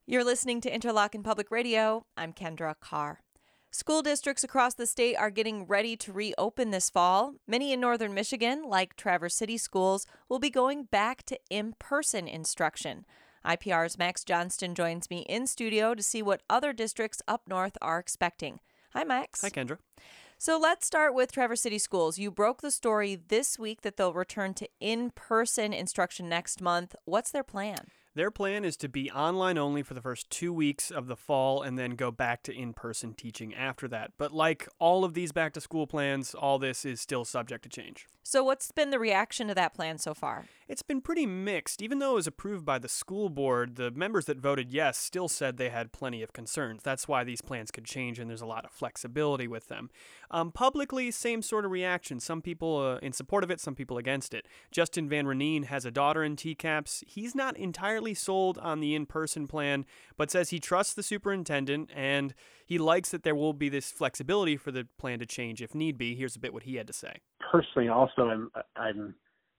You're listening to Interlochen Public Radio. I'm Kendra Carr. School districts across the state are getting ready to reopen this fall. Many in northern Michigan, like Traverse City Schools, will be going back to in-person instruction. IPR's Max Johnston joins me in studio to see what other districts up north are expecting. Hi, Max. Hi, Kendra. So let's start with Traverse City Schools. You broke the story this week that they'll return to in-person instruction next month. What's their plan? Their plan is to be online only for the first 2 weeks of the fall and then go back to in-person teaching after that. But like all of these back-to-school plans, all this is still subject to change. So what's been the reaction to that plan so far? It's been pretty mixed. Even though it was approved by the school board, the members that voted yes still said they had plenty of concerns. That's why these plans could change and there's a lot of flexibility with them. Publicly, same sort of reaction. Some people in support of it, some people against it. Justin Van Reneen has a daughter in TCAPS. He's not entirely sold on the in-person plan, but says he trusts the superintendent and he likes that there will be this flexibility for the plan to change if need be. Here's a bit what he had to say. Personally, also, I'm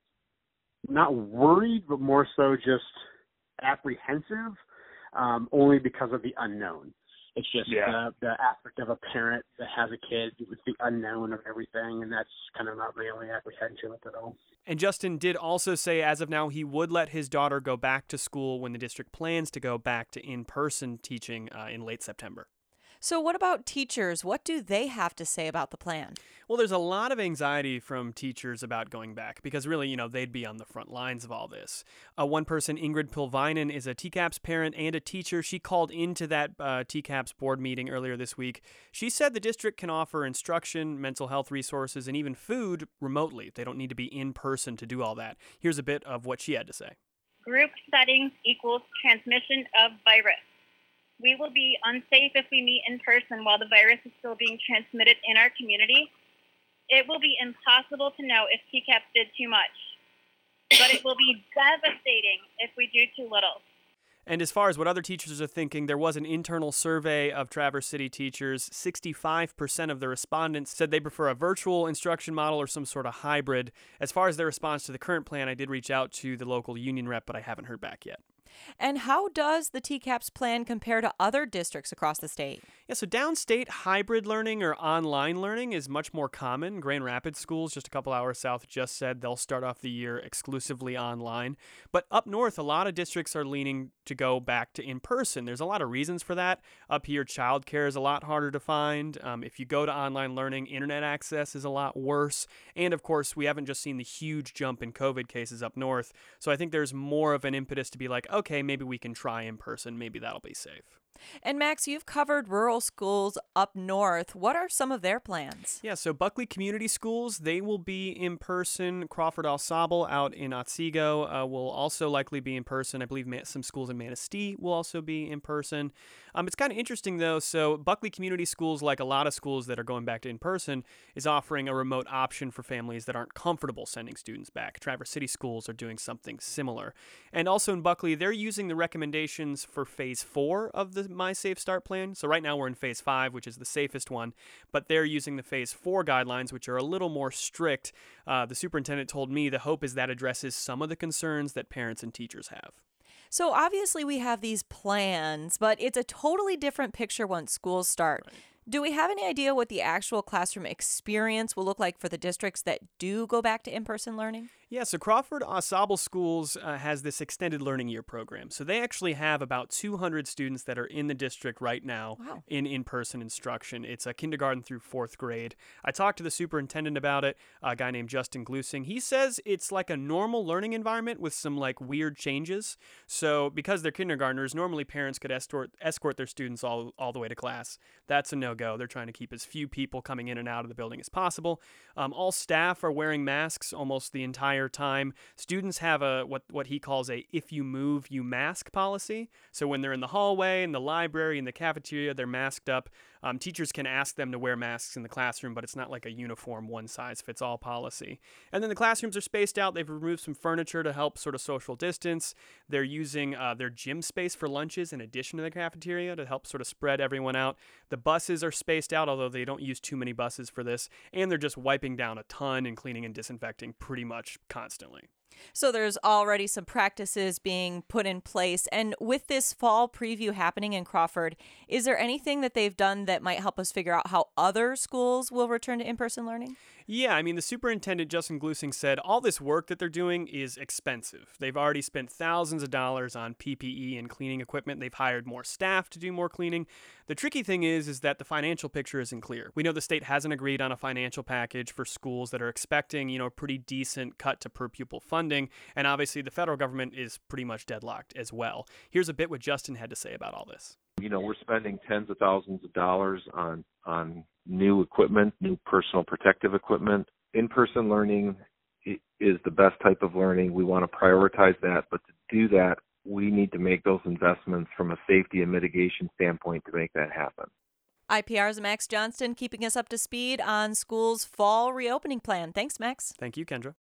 not worried, but more so just apprehensive, only because of the unknown. It's just the aspect of a parent that has a kid with the unknown of everything, and that's kind of not my only apprehension with it all. And Justin did also say as of now he would let his daughter go back to school when the district plans to go back to in-person teaching in late September. So what about teachers? What do they have to say about the plan? Well, there's a lot of anxiety from teachers about going back because really, they'd be on the front lines of all this. One person, Ingrid Pilvinen, is a TCAPS parent and a teacher. She called into that TCAPS board meeting earlier this week. She said the district can offer instruction, mental health resources, and even food remotely. They don't need to be in person to do all that. Here's a bit of what she had to say. Group settings equals transmission of virus. We will be unsafe if we meet in person while the virus is still being transmitted in our community. It will be impossible to know if TCAPS did too much, but it will be devastating if we do too little. And as far as what other teachers are thinking, there was an internal survey of Traverse City teachers. 65% of the respondents said they prefer a virtual instruction model or some sort of hybrid. As far as their response to the current plan, I did reach out to the local union rep, but I haven't heard back yet. And how does the TCAPS plan compare to other districts across the state? Yeah, so downstate, hybrid learning or online learning is much more common. Grand Rapids schools, just a couple hours south, just said they'll start off the year exclusively online. But up north, a lot of districts are leaning to go back to in-person. There's a lot of reasons for that. Up here, childcare is a lot harder to find. If you go to online learning, internet access is a lot worse. And of course, we haven't just seen the huge jump in COVID cases up north. So I think there's more of an impetus to be like, okay, maybe we can try in person. Maybe that'll be safe. And Max, you've covered rural schools up north. What are some of their plans? Yeah, so Buckley Community Schools, they will be in person. Crawford Au Sable out in Otsego will also likely be in person. I believe some schools in Manistee will also be in person. It's kind of interesting, though. So Buckley Community Schools, like a lot of schools that are going back to in-person, is offering a remote option for families that aren't comfortable sending students back. Traverse City Schools are doing something similar. And also in Buckley, they're using the recommendations for Phase 4 of the My Safe Start plan. So right now we're in Phase 5, which is the safest one, but they're using the Phase 4 guidelines, which are a little more strict. The superintendent told me the hope is that addresses some of the concerns that parents and teachers have. So obviously we have these plans, but it's a totally different picture once schools start. Right. Do we have any idea what the actual classroom experience will look like for the districts that do go back to in-person learning? Yeah, so Crawford Au Sable Schools has this extended learning year program. So they actually have about 200 students that are in the district right now in in-person instruction. It's a kindergarten through 4th grade. I talked to the superintendent about it, a guy named Justin Glusing. He says it's like a normal learning environment with some like weird changes. So because they're kindergartners, normally parents could escort their students all the way to class. That's a no-go. They're trying to keep as few people coming in and out of the building as possible. All staff are wearing masks almost the entire time. Students have a what he calls a "if you move, you mask" policy. So when they're in the hallway, in the library, in the cafeteria, they're masked up. Teachers can ask them to wear masks in the classroom, but it's not like a uniform one-size-fits-all policy. And then the classrooms are spaced out. They've removed some furniture to help sort of social distance. They're using their gym space for lunches in addition to the cafeteria to help sort of spread everyone out. The buses are spaced out, although they don't use too many buses for this. And they're just wiping down a ton and cleaning and disinfecting pretty much constantly. So there's already some practices being put in place. And with this fall preview happening in Crawford, is there anything that they've done that might help us figure out how other schools will return to in-person learning? Yeah, I mean, the superintendent, Justin Glusing, said all this work that they're doing is expensive. They've already spent thousands of dollars on PPE and cleaning equipment. They've hired more staff to do more cleaning. The tricky thing is that the financial picture isn't clear. We know the state hasn't agreed on a financial package for schools that are expecting, a pretty decent cut to per pupil funding. And obviously, the federal government is pretty much deadlocked as well. Here's a bit what Justin had to say about all this. We're spending tens of thousands of dollars on new equipment, new personal protective equipment. In-person learning is the best type of learning. We want to prioritize that, but to do that, we need to make those investments from a safety and mitigation standpoint to make that happen. IPR's Max Johnston keeping us up to speed on schools' fall reopening plan. Thanks, Max. Thank you, Kendra.